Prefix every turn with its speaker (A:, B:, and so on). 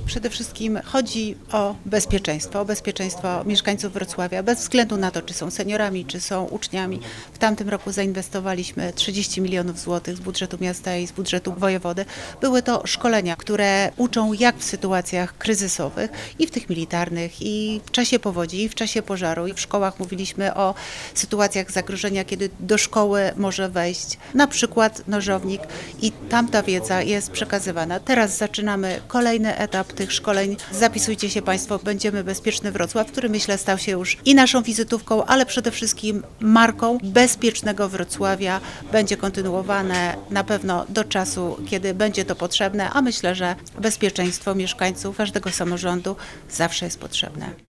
A: Przede wszystkim chodzi o bezpieczeństwo mieszkańców Wrocławia, bez względu na to, czy są seniorami, czy są uczniami. W tamtym roku zainwestowaliśmy 30 milionów złotych z budżetu miasta i z budżetu wojewody. Były to szkolenia, które uczą, jak w sytuacjach kryzysowych i w tych militarnych, i w czasie powodzi, i w czasie pożaru. I w szkołach mówiliśmy o sytuacjach zagrożenia, kiedy do szkoły może wejść na przykład nożownik i tamta wiedza jest przekazywana. Teraz zaczynamy kolejny etap tych szkoleń. Zapisujcie się Państwo, Będziemy Bezpieczny Wrocław, który myślę stał się już i naszą wizytówką, ale przede wszystkim marką bezpiecznego Wrocławia. Będzie kontynuowane na pewno do czasu, kiedy będzie to potrzebne, a myślę, że bezpieczeństwo mieszkańców każdego samorządu zawsze jest potrzebne.